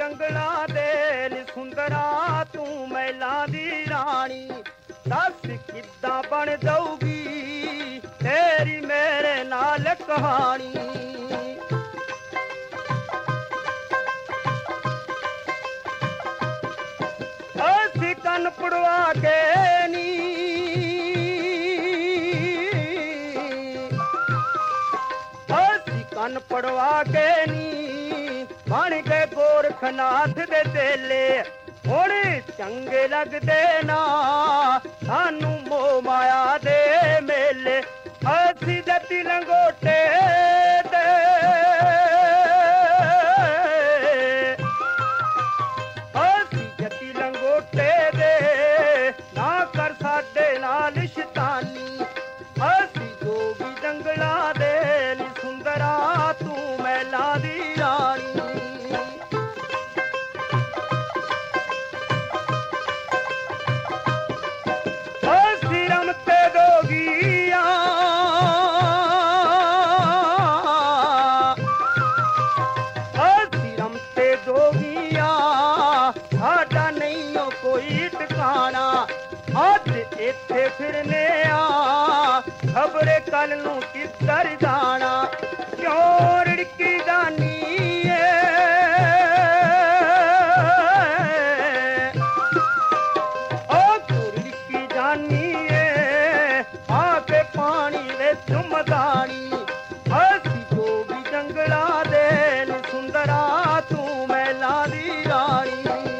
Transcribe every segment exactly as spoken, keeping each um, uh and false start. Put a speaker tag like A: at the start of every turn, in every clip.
A: ਜੰਗਲਾਂ ਦੇ ਨੀ ਸੁੰਦਰਾ ਤੂੰ ਮਹਿਲਾਂ ਦੀ ਰਾਣੀ। ਦੱਸ ਕਿੱਦਾਂ ਬਣ ਜਾਊਗੀ ਤੇਰੀ ਮੇਰੇ ਨਾਲ ਕਹਾਣੀ। ਅਸੀਂ ਕੰਨ ਪੜਵਾ ਕੇ ਨੀ ਅਸੀਂ ਕੰਨ ਪੜਵਾ ਕੇ ਨੀ ਬਣ ਕੇ ਗੋਰਖਨਾਥ ਦੇ ਚੇਲੇ। ਹੁਣ ਚੰਗੇ ਲੱਗਦੇ ਨਾ ਸਾਨੂੰ ਮੋਹ ਮਾਇਆ ਦੇ ਮੇਲੇ। ਅਸੀਂ ਜੱਟੀ ਲੰਗੋਟੇ ਦੇ ਅਸੀਂ ਜੱਟੀ ਲੰਗੋਟੇ ਦੇ ਨਾ ਕਰ ਸਾਡੇ ਨਾਲ ਸ਼ੈਤਾਨੀ। ਅਸੀਂ ਜੋਗੀ ਜੰਗਲਾਂ ਦੇ ਨੀ ਸੁੰਦਰਾ ਤੂੰ ਮਹਿਲਾਂ ਦੀ ਰਾਣੀ। ਸਾਡਾ ਨਹੀਂ ਓ ਕੋਈ ਟਿਕਾਣਾ ਅੱਜ ਇੱਥੇ ਫਿਰਨੇ ਆ ਖਬਰੇ ਕੱਲ ਨੂੰ ਕਿੱਧਰ ਜਾਣਾ। ਕਿਉਂ ਰਿੜਕੀ ਜਾਨੀ ਏ ਓ ਤੂੰ ਰਿੜਕੀ ਜਾਨੀ ਏ ਆ ਕੇ ਪਾਣੀ ਵਿੱਚ ਮਦਾਨੀ। ਅਸੀਂ ਜੋਗੀ ਜੰਗਲਾਂ ਦੇ ਨੀ ਸੁੰਦਰਾ ਤੂੰ ਮਹਿਲਾਂ ਦੀ ਰਾਣੀ।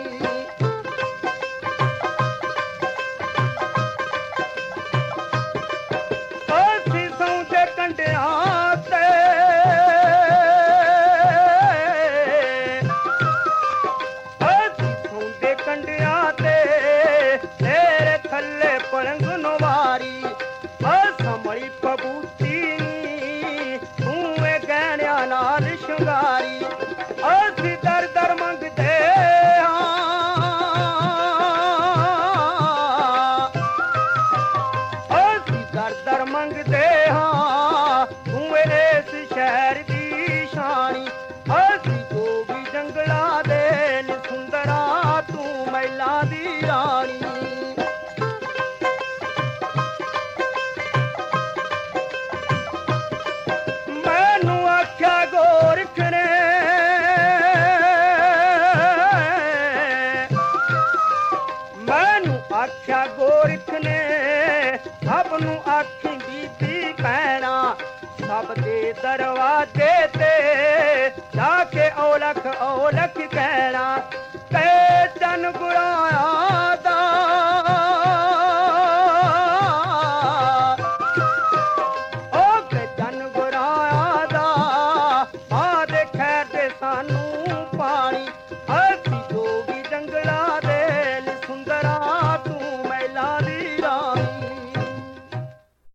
A: ਕੰਡਿਆਂ ਤੇ ਤੇਰੇ ਥੱਲੇ ਪਲੰਗ ਨਵਾਰੀ। ਸਮੜੀ ਪਬੂਤੀ ਨੀ ਤੂੰ ਏ ਗਹਿਣਿਆਂ ਨਾਲ ਸ਼ਿੰਗਾਰੀ। ਅਸੀਂ ਦਰ ਦਰ ਮੰਗਦੇ ਹਾਂ ਅਸੀਂ ਦਰ ਦਰ ਮੰਗਦੇ ਹਾਂ ਤੂੰ ਇਸ ਸ਼ਹਿਰ ਦੀ ਸ਼ਾਨੀ। ਅਸੀਂ ਜੋਗੀ ਜੰਗਲਾਂ ਦੇ ਨੀ ਸੁੰਦਰਾ ਤੂੰ ਮਹਿਲਾਂ ਦੀ ਰਾਣੀ। ਮੈਨੂੰ ਆਖਿਆ ਗੋਰਖ ਨੇ ਮੈਨੂੰ ਆਖਿਆ ਗੋਰਖ ਨੇ ਸਭ ਨੂੰ ਆਖੀ ਬੀਬੀ ਭੈਣਾ। ਸਭ ਦੇ ਦਰਵਾਜ਼ੇ ਤੇ ਜਾ ਕੇ ਔਲਖ ਔਲਖ ਕਹਿ